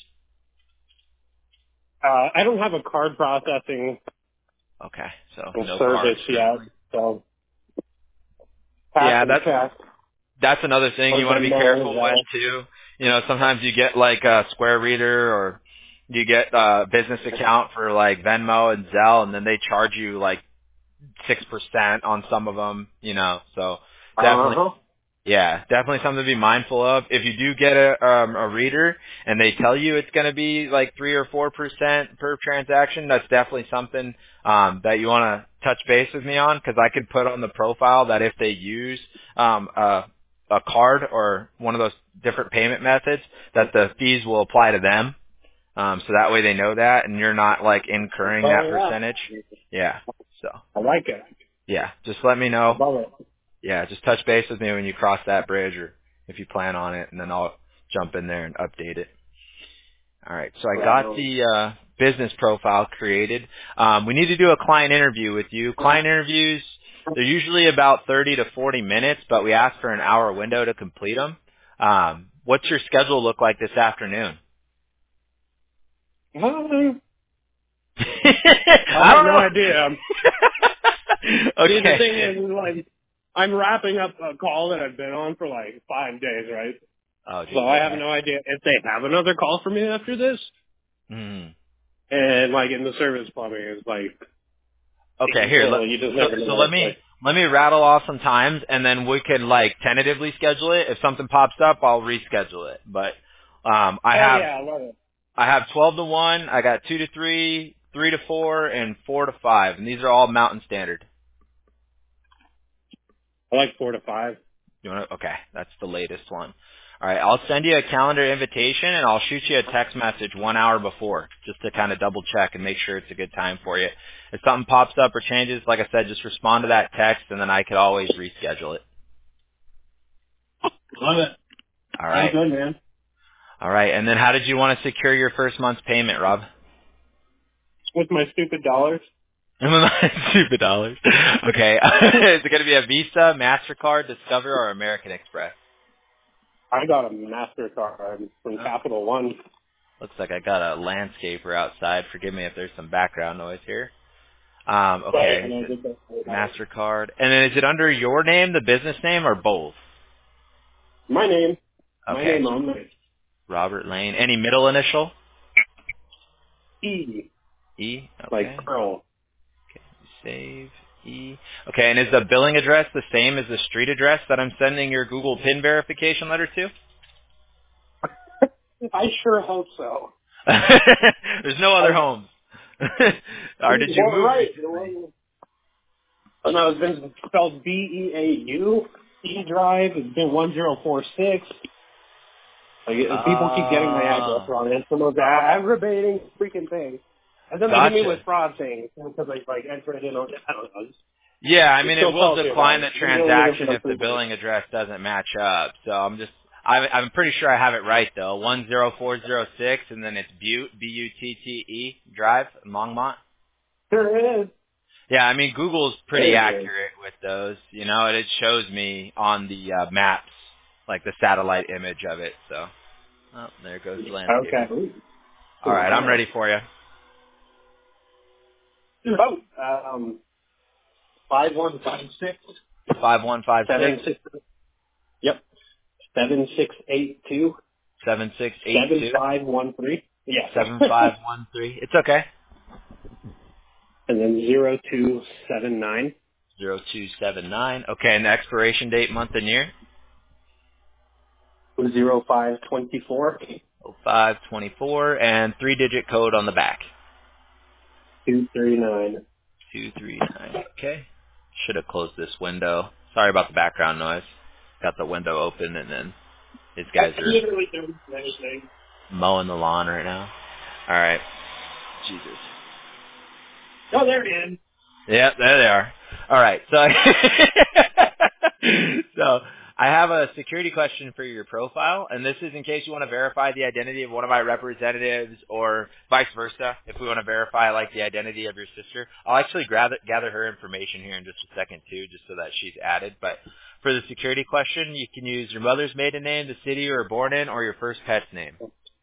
Speaker 2: Uh, I don't have a card processing
Speaker 1: Okay, so no
Speaker 2: service
Speaker 1: cards
Speaker 2: yet,
Speaker 1: currently.
Speaker 2: so cash
Speaker 1: Yeah,
Speaker 2: and
Speaker 1: that's
Speaker 2: check.
Speaker 1: that's another thing
Speaker 2: Or
Speaker 1: you want to be
Speaker 2: Venmo
Speaker 1: careful
Speaker 2: as
Speaker 1: with
Speaker 2: well.
Speaker 1: too. You know, sometimes you get like a Square Reader, or you get a business account for like Venmo and Zelle, and then they charge you like six percent on some of them. You know, so definitely.
Speaker 2: Uh-huh.
Speaker 1: Yeah, definitely something to be mindful of. If you do get a um, a reader and they tell you it's going to be like three or four percent per transaction, that's definitely something um, that you want to touch base with me on, because I could put on the profile that if they use um, a a card or one of those different payment methods, that the fees will apply to them. Um, so that way they know that, and you're not like incurring
Speaker 2: Oh,
Speaker 1: that
Speaker 2: yeah.
Speaker 1: percentage. Yeah. So
Speaker 2: I like it.
Speaker 1: yeah, just let me
Speaker 2: I
Speaker 1: know.
Speaker 2: love it.
Speaker 1: Yeah, just touch base with me when you cross that bridge, or if you plan on it, and then I'll jump in there and update it. All right, so I
Speaker 2: Right
Speaker 1: got
Speaker 2: on.
Speaker 1: the uh, business profile created. Um, we need to do a client interview with you. Client interviews, they're usually about thirty to forty minutes, but we ask for an hour window to complete them. Um, what's your schedule look like this afternoon?
Speaker 2: Um, I
Speaker 1: I
Speaker 2: have
Speaker 1: don't
Speaker 2: no
Speaker 1: know.
Speaker 2: idea. See, the thing
Speaker 1: Okay.
Speaker 2: is, like, I'm wrapping up a call that I've been on for like five days, right?
Speaker 1: Oh,
Speaker 2: So
Speaker 1: geez.
Speaker 2: I have
Speaker 1: Okay.
Speaker 2: no idea if they have another call for me after this.
Speaker 1: Hmm.
Speaker 2: And like in the service plumbing is like,
Speaker 1: Okay, here. Let,
Speaker 2: uh, you just
Speaker 1: so,
Speaker 2: never
Speaker 1: so
Speaker 2: know.
Speaker 1: let
Speaker 2: It's
Speaker 1: me
Speaker 2: like,
Speaker 1: let me rattle off some times, and then we can like tentatively schedule it. If something pops up, I'll reschedule it. But um, I
Speaker 2: oh
Speaker 1: have
Speaker 2: yeah, I love it.
Speaker 1: I have twelve to one. I got two to three, three to four, and four to five, and these are all Mountain Standard.
Speaker 2: I like four to five.
Speaker 1: You want to? Okay, that's the latest one. All right, I'll send you a calendar invitation, and I'll shoot you a text message one hour before, just to kind of double check and make sure it's a good time for you. If something pops up or changes, like I said, just respond to that text, and then I could always reschedule it.
Speaker 2: Love it.
Speaker 1: All
Speaker 2: Sounds
Speaker 1: right,
Speaker 2: good, man.
Speaker 1: all right. And then, how did you want to secure your first month's payment, Rob?
Speaker 2: With my stupid dollars.
Speaker 1: Stupid dollars. Okay, is it going to be a Visa, Mastercard, Discover, or American Express?
Speaker 2: I got a MasterCard from
Speaker 1: Oh.
Speaker 2: Capital One.
Speaker 1: Looks like I got a landscaper outside. Forgive me if there's some background noise here. Um,
Speaker 2: Right.
Speaker 1: okay,
Speaker 2: And
Speaker 1: is
Speaker 2: I
Speaker 1: it
Speaker 2: did that.
Speaker 1: MasterCard? And then is it under your name, the business name, or both?
Speaker 2: My name. My
Speaker 1: Okay,
Speaker 2: name
Speaker 1: so
Speaker 2: only.
Speaker 1: Robert Lane. Any middle initial?
Speaker 2: E.
Speaker 1: E?
Speaker 2: Like
Speaker 1: Okay.
Speaker 2: Pearl.
Speaker 1: Save E. Okay, and is the billing address the same as the street address that I'm sending your Google PIN verification letter to?
Speaker 2: I sure hope so.
Speaker 1: There's no other
Speaker 2: I,
Speaker 1: homes. Or did you
Speaker 2: well,
Speaker 1: move
Speaker 2: right.
Speaker 1: recently?
Speaker 2: Oh, no, it's been spelled B E A U. E Drive. It's been one zero four six. Like, it- people keep getting my address
Speaker 1: Oh,
Speaker 2: wrong. It's the most aggravating freaking thing. And then they hit me with
Speaker 1: gotcha.
Speaker 2: fraud things because I like enter it in. on- I don't know.
Speaker 1: Yeah, I
Speaker 2: It
Speaker 1: mean, it
Speaker 2: still
Speaker 1: will
Speaker 2: tells you about
Speaker 1: decline
Speaker 2: it.
Speaker 1: the
Speaker 2: You're dealing with it for
Speaker 1: transaction
Speaker 2: the
Speaker 1: if the
Speaker 2: freeway.
Speaker 1: billing address doesn't match up. So I'm just, I, I'm pretty sure I have it right though. One zero four zero six, and then it's Butte, B U T T E Drive, in Longmont.
Speaker 2: There it is.
Speaker 1: Yeah, I mean, Google's
Speaker 2: There
Speaker 1: pretty
Speaker 2: it is.
Speaker 1: accurate with those. You know, and it shows me on the uh, maps, like the satellite image of it. So, oh, there goes the landscaper.
Speaker 2: Okay.
Speaker 1: All right, I'm
Speaker 2: Wow.
Speaker 1: ready for you.
Speaker 2: Oh, um, five one five six
Speaker 1: Five one five
Speaker 2: seven
Speaker 1: six
Speaker 2: six. Yep, seven six eight two
Speaker 1: seven six eight
Speaker 2: seven
Speaker 1: two
Speaker 2: five one three. Yeah,
Speaker 1: seven five one three. It's okay.
Speaker 2: and then zero two seven nine
Speaker 1: Zero two seven nine. Okay, and the expiration date, month and year.
Speaker 2: zero five twenty four
Speaker 1: Oh five twenty four, and three digit code on the back.
Speaker 2: two three nine.
Speaker 1: Two three nine. Okay. Should have closed this window. Sorry about the background noise. Got the window open, and then these
Speaker 2: I
Speaker 1: guys are
Speaker 2: literally don't do anything.
Speaker 1: mowing the lawn right now. All right. Jesus.
Speaker 2: Oh, there it is.
Speaker 1: Yeah, there they are. All right. So, so I have a security question for your profile, and this is in case you want to verify the identity of one of my representatives, or vice versa. If we want to verify like the identity of your sister, I'll actually gather gather her information here in just a second too, just so that she's added. But for the security question, you can use your mother's maiden name, the city you were born in, or your first pet's name.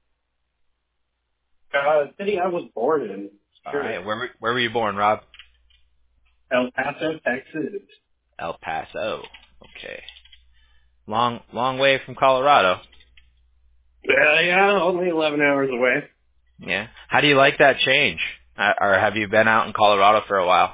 Speaker 2: Uh, city I was born in.
Speaker 1: All
Speaker 2: Sure.
Speaker 1: right. Where were- where were you born, Rob?
Speaker 2: El Paso, Texas.
Speaker 1: El Paso. Okay. Long, long way from Colorado.
Speaker 2: Yeah, yeah, only eleven hours away.
Speaker 1: Yeah. How do you like that change? Uh, or have you been out in Colorado for a while?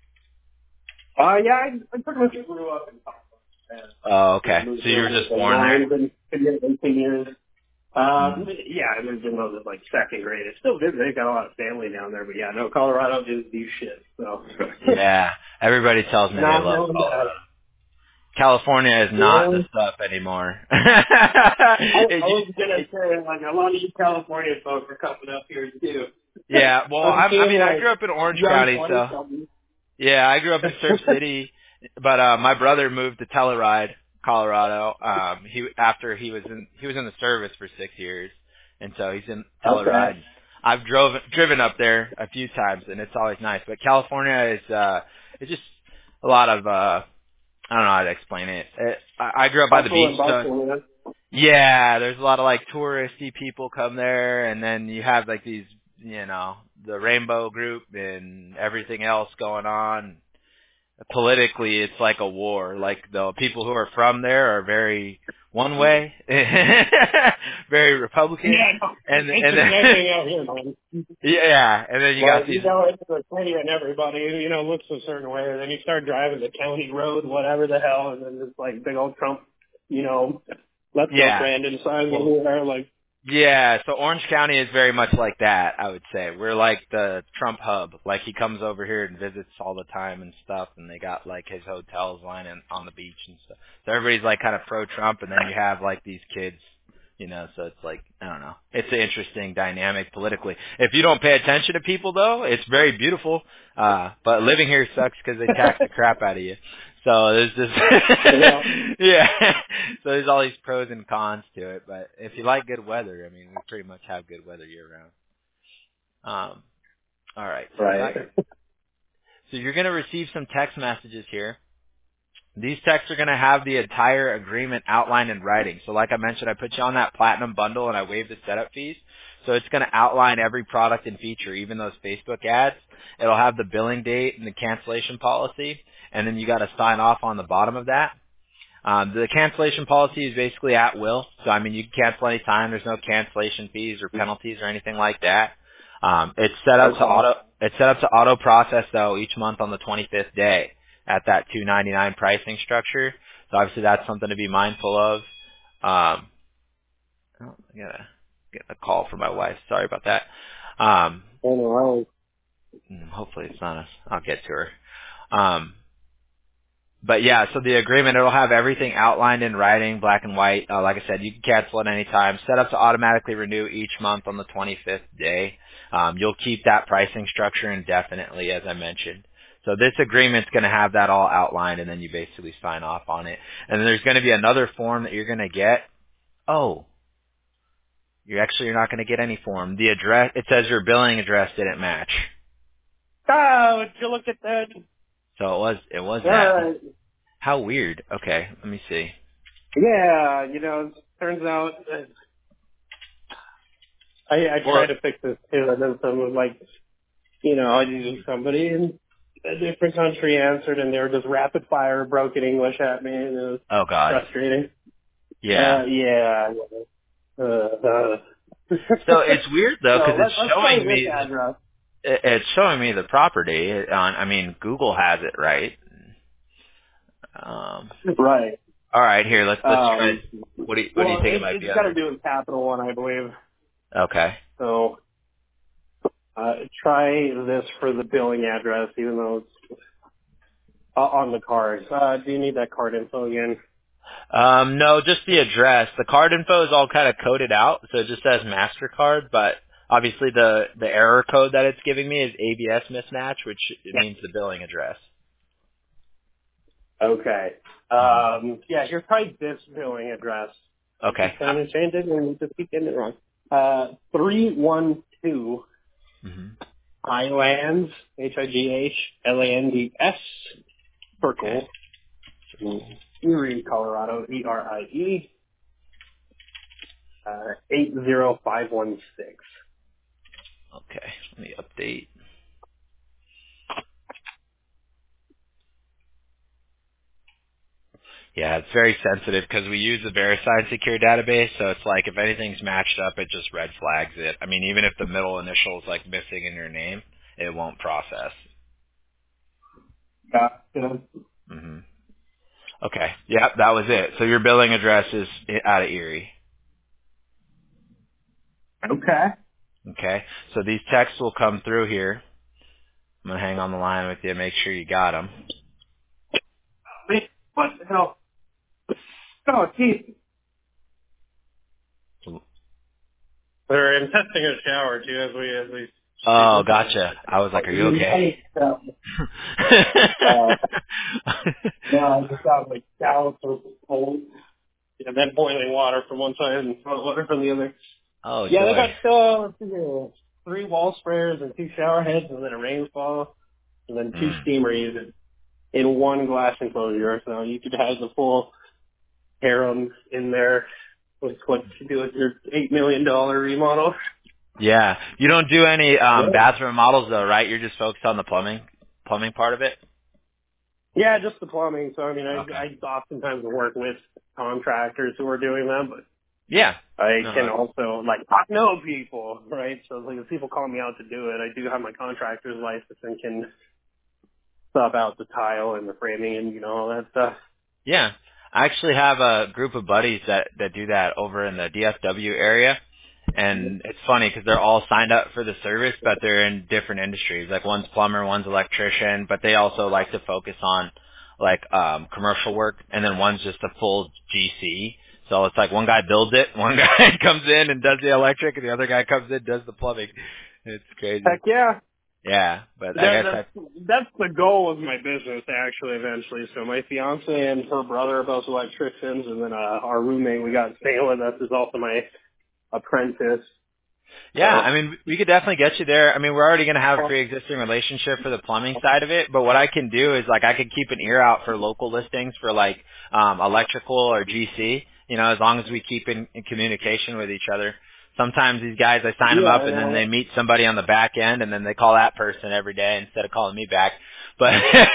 Speaker 2: Uh, yeah, I, I pretty much grew up in Colorado.
Speaker 1: Oh,
Speaker 2: You know,
Speaker 1: okay.
Speaker 2: moved
Speaker 1: So you
Speaker 2: here
Speaker 1: were
Speaker 2: when
Speaker 1: just
Speaker 2: I was
Speaker 1: born there.
Speaker 2: nine, been been here eighteen years.
Speaker 1: Mm.
Speaker 2: Um, yeah, I moved in when I was like second grade. It's still good. They've got a lot of family down there, but yeah, no, Colorado is the shit. So
Speaker 1: Yeah. Everybody tells me they
Speaker 2: not
Speaker 1: love
Speaker 2: knowing that.
Speaker 1: Colorado. California is not
Speaker 2: Yeah.
Speaker 1: the stuff anymore.
Speaker 2: I,
Speaker 1: it
Speaker 2: I was
Speaker 1: used,
Speaker 2: gonna
Speaker 1: it,
Speaker 2: say like a lot of you California folks are coming up here too.
Speaker 1: yeah. Well,
Speaker 2: I'm
Speaker 1: I'm, I
Speaker 2: seeing
Speaker 1: mean, I
Speaker 2: like
Speaker 1: grew up in Orange
Speaker 2: young
Speaker 1: County,
Speaker 2: twenty
Speaker 1: so
Speaker 2: something.
Speaker 1: yeah, I grew up in Surf City, but uh my brother moved to Telluride, Colorado. Um he after he was in he was in the service for six years, and so he's in
Speaker 2: Okay.
Speaker 1: Telluride. I've drove driven up there a few times, and it's always nice. But California is uh it's just a lot of uh I don't know how to explain it. it I, I grew up by the
Speaker 2: Hustle
Speaker 1: beach,
Speaker 2: and
Speaker 1: so
Speaker 2: bustle, man.
Speaker 1: yeah, there's a lot of like touristy people come there, and then you have like these, you know, the Rainbow Group and everything else going on. Politically, it's like a war. Like the people who are from there are very one way, very Republican,
Speaker 2: Yeah, no,
Speaker 1: and
Speaker 2: it's
Speaker 1: and
Speaker 2: the
Speaker 1: then
Speaker 2: same thing out here, man.
Speaker 1: yeah, and then you got
Speaker 2: Like, you
Speaker 1: these
Speaker 2: go into the city and everybody, you know, looks a certain way, and then you start driving the county road, whatever the hell, and then it's like big old Trump, you know, let's go
Speaker 1: yeah.
Speaker 2: Brandon signs
Speaker 1: Well,
Speaker 2: everywhere, like,
Speaker 1: yeah, so Orange County is very much like that, I would say. We're like the Trump hub. Like he comes over here and visits all the time and stuff, and they got like his hotels lining on the beach and stuff. So everybody's like kind of pro Trump, and then you have like these kids, you know, so it's like, I don't know. It's an interesting dynamic politically. If you don't pay attention to people though, it's very beautiful. Uh, but living here sucks because they tax the crap out of you. So there's this,
Speaker 2: yeah.
Speaker 1: yeah. So there's all these pros and cons to it. But if you like good weather, I mean, we pretty much have good weather year round. Um, all right. So I
Speaker 2: Right.
Speaker 1: got. So you're gonna receive some text messages here. These texts are going to have the entire agreement outlined in writing. So like I mentioned, I put you on that platinum bundle and I waived the setup fees. So it's going to outline every product and feature, even those Facebook ads. It'll have the billing date and the cancellation policy, and then you got to sign off on the bottom of that. Um, the cancellation policy is basically at will. So I mean, you can cancel any time. There's no cancellation fees or penalties or anything like that. Um, it's set up to
Speaker 2: Okay.
Speaker 1: auto. It's set up to auto process though each month on the twenty-fifth day at that two ninety-nine pricing structure. So obviously that's something to be mindful of. Um, oh, I gotta get a call from my wife. Sorry about that. Um,
Speaker 2: I know,
Speaker 1: hopefully it's not us. I'll get to her. Um, But yeah, so the agreement, it'll have everything outlined in writing, black and white. Uh, like I said, you can cancel at any time. Set up to automatically renew each month on the twenty-fifth day. Um, you'll keep that pricing structure indefinitely, as I mentioned. So this agreement's going to have that all outlined, and then you basically sign off on it. And then there's going to be another form that you're going to get. Oh, you're actually you're not going to get any form. The address, it says your billing address didn't match.
Speaker 2: oh, would you look at that?
Speaker 1: So it was it was
Speaker 2: All
Speaker 1: that.
Speaker 2: right.
Speaker 1: How weird. Okay, let me see.
Speaker 2: Yeah, you know, turns out that I, I
Speaker 1: Well,
Speaker 2: tried to fix this too, and then someone was like, you know, I knew somebody in a different country answered, and they were just rapid fire broken English at me, and it was
Speaker 1: Oh God.
Speaker 2: frustrating.
Speaker 1: Yeah.
Speaker 2: Uh, yeah. Uh, uh.
Speaker 1: So it's weird though,
Speaker 2: So
Speaker 1: because
Speaker 2: let's
Speaker 1: it's
Speaker 2: let's try
Speaker 1: showing
Speaker 2: this
Speaker 1: me
Speaker 2: address.
Speaker 1: it- it's showing me the property. On, I mean, Google has it right. Um,
Speaker 2: Right.
Speaker 1: all right, here let's let's try.
Speaker 2: Um.
Speaker 1: What do you, what do you
Speaker 2: Well,
Speaker 1: think it
Speaker 2: it,
Speaker 1: might be
Speaker 2: it's got to
Speaker 1: under?
Speaker 2: do with Capital One, I believe.
Speaker 1: Okay.
Speaker 2: So uh, try this for the billing address, even though it's uh, on the card. Uh, do you need that card info again?
Speaker 1: Um, no, just the address. The card info is all kind of coded out, so it just says Mastercard, but obviously the the error code that it's giving me is A B S mismatch, which it means the billing address.
Speaker 2: Okay.
Speaker 1: hmm
Speaker 2: Um, yeah, here's probably this billing address. I
Speaker 1: Okay.
Speaker 2: keep trying to change it and we just keep getting it wrong. Uh, three one two
Speaker 1: Mm-hmm.
Speaker 2: Highlands, H I G H L A N D S,
Speaker 1: Okay.
Speaker 2: Circle, Erie, Colorado, E R I E, uh, eight zero five one six.
Speaker 1: Okay. Let me update. Yeah, it's very sensitive because we use the VeriSign secure database, so it's like if anything's matched up, it just red flags it. I mean, even if the middle initial is like missing in your name, it won't process.
Speaker 2: Gotcha.
Speaker 1: hmm Okay. Yep, that was it. So your billing address is i- out of Erie.
Speaker 2: Okay.
Speaker 1: Okay. So these texts will come through here. I'm gonna hang on the line with you, make sure you got them.
Speaker 2: Wait, what the hell? Oh, geez. They're in testing a shower too as we as we speak.
Speaker 1: Oh, gotcha. I was like, are you okay?
Speaker 2: Uh, no, I just got like gallons of cold and then boiling water from one side and hot water from the other.
Speaker 1: oh,
Speaker 2: Yeah, they
Speaker 1: joy.
Speaker 2: got uh, let's see here, three wall sprayers and two shower heads and then a rainfall and then two
Speaker 1: Mm.
Speaker 2: steameries in in one glass enclosure. So you could have the full harem in there with what you do with your eight million dollar remodel.
Speaker 1: Yeah. You don't do any um
Speaker 2: Yeah.
Speaker 1: bathroom models though, right? You're just focused on the plumbing plumbing part of it?
Speaker 2: Yeah, just the plumbing. So I mean, I
Speaker 1: Okay.
Speaker 2: I oftentimes work with contractors who are doing them, but
Speaker 1: Yeah.
Speaker 2: I
Speaker 1: No,
Speaker 2: can
Speaker 1: that's,
Speaker 2: also like I know people, right? So like if people call me out to do it, I do have my contractor's license and can sub out the tile and the framing and you know all that stuff.
Speaker 1: yeah. I actually have a group of buddies that that do that over in the D F W area. And it's funny because they're all signed up for the service, but they're in different industries. Like one's plumber, one's electrician, but they also like to focus on like um commercial work, and then one's just a full G C. So it's like one guy builds it, one guy comes in and does the electric, and the other guy comes in and does the plumbing. It's crazy.
Speaker 2: Heck yeah.
Speaker 1: Yeah, but I
Speaker 2: That,
Speaker 1: guess
Speaker 2: that's
Speaker 1: I
Speaker 2: that's the goal of my business actually eventually. So my fiance and her brother are both electricians, and then uh, our roommate we got staying with us is also my apprentice.
Speaker 1: Yeah,
Speaker 2: So
Speaker 1: I mean, we could definitely get you there. I mean, we're already going to have a pre-existing relationship for the plumbing side of it, but what I can do is, like, I could keep an ear out for local listings for, like, um, electrical or G C, you know, as long as we keep in, in communication with each other. Sometimes these guys, I sign them
Speaker 2: yeah,
Speaker 1: up,
Speaker 2: I
Speaker 1: and then
Speaker 2: know.
Speaker 1: they meet somebody on the back end, and then they call that person every day instead of calling me back. But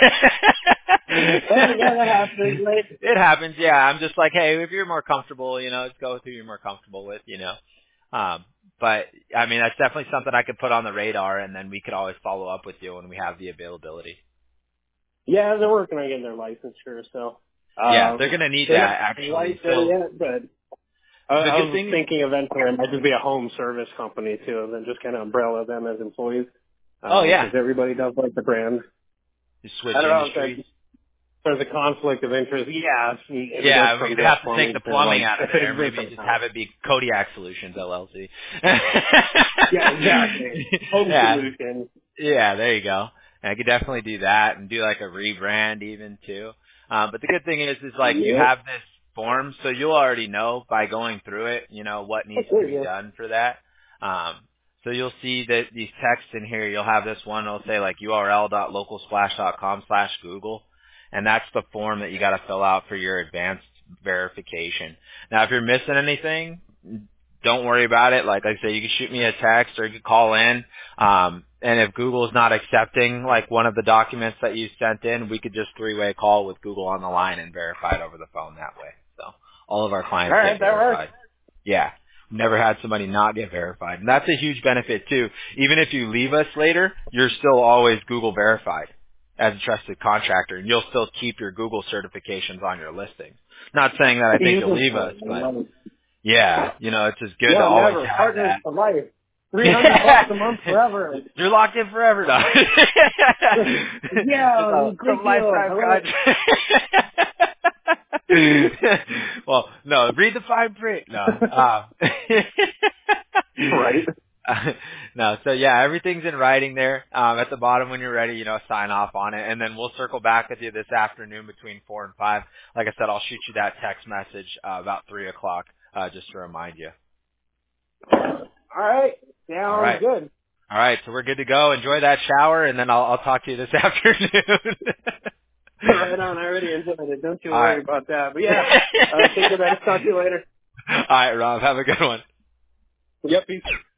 Speaker 2: Hey, yeah, that happens, right?
Speaker 1: it happens, yeah. I'm just like, hey, if you're more comfortable, you know, let's go with who you're more comfortable with, you know. Um, but I mean, that's definitely something I could put on the radar, and then we could always follow up with you when we have the availability.
Speaker 2: Yeah, they're working on getting their licensure, so
Speaker 1: Yeah, they're
Speaker 2: um,
Speaker 1: gonna need
Speaker 2: they're
Speaker 1: that
Speaker 2: not
Speaker 1: actually.
Speaker 2: quite there
Speaker 1: So
Speaker 2: yet, but I,
Speaker 1: the
Speaker 2: I
Speaker 1: good
Speaker 2: was
Speaker 1: thing is
Speaker 2: thinking eventually it might just be a home service company too, and then just kind of umbrella them as employees,
Speaker 1: oh
Speaker 2: because
Speaker 1: yeah,
Speaker 2: everybody does like the brand.
Speaker 1: you switch
Speaker 2: I don't know if
Speaker 1: industries.
Speaker 2: that, there's a conflict of interest. Yeah, if he, if he goes
Speaker 1: Yeah,
Speaker 2: from
Speaker 1: we'd
Speaker 2: just
Speaker 1: have to take
Speaker 2: plumbing
Speaker 1: the
Speaker 2: to
Speaker 1: plumbing
Speaker 2: like
Speaker 1: out of
Speaker 2: if it
Speaker 1: there.
Speaker 2: exists
Speaker 1: Maybe
Speaker 2: at the
Speaker 1: just
Speaker 2: time.
Speaker 1: have it be Kodiak Solutions L L C.
Speaker 2: Yeah, exactly. Home
Speaker 1: yeah,
Speaker 2: solution.
Speaker 1: yeah, there you go. And I could definitely do that and do like a rebrand even too. Um, but the good thing is, is like you
Speaker 2: Yeah.
Speaker 1: have this form, so you'll already know by going through it, you know, what needs to
Speaker 2: There
Speaker 1: be
Speaker 2: you
Speaker 1: done for that. Um, so you'll see that these texts in here, you'll have this one, it'll say like url.localsplash.com slash Google. And that's the form that you got to fill out for your advanced verification. Now, if you're missing anything, don't worry about it. Like I say, you can shoot me a text or you can call in. Um, and if Google's not accepting like one of the documents that you sent in, we could just three-way call with Google on the line and verify it over the phone that way. So all of our clients
Speaker 2: All right,
Speaker 1: get
Speaker 2: that
Speaker 1: verified.
Speaker 2: works.
Speaker 1: Yeah. Never had somebody not get verified. And that's a huge benefit too. Even if you leave us later, you're still always Google verified as a trusted contractor, and you'll still keep your Google certifications on your listings. Not saying that I think you'll leave us, but yeah, you know, it's just good to
Speaker 2: No,
Speaker 1: always
Speaker 2: never.
Speaker 1: have
Speaker 2: Partners
Speaker 1: that.
Speaker 2: for life. Three hundred bucks a month forever.
Speaker 1: You're locked in forever now.
Speaker 2: Yeah,
Speaker 1: It's a, it's
Speaker 2: great
Speaker 1: a
Speaker 2: deal. I
Speaker 1: lifetime
Speaker 2: love
Speaker 1: contract. Well, no, read the fine print. No. Um,
Speaker 2: it. Right.
Speaker 1: uh, no, so yeah, everything's in writing there. Um, at the bottom when you're ready, you know, sign off on it, and then we'll circle back with you this afternoon between four and five. Like I said, I'll shoot you that text message uh, about three o'clock uh, just to remind you.
Speaker 2: All right.
Speaker 1: All
Speaker 2: Sounds
Speaker 1: right.
Speaker 2: good.
Speaker 1: All right, so we're good to go. Enjoy that shower, and then I'll, I'll talk to you this afternoon.
Speaker 2: Right on. I already enjoyed it. Don't you
Speaker 1: All
Speaker 2: worry
Speaker 1: right.
Speaker 2: about that. But yeah, uh, take care. I'll talk to you later.
Speaker 1: All right, Rob. Have a good one.
Speaker 2: Yep. Peace.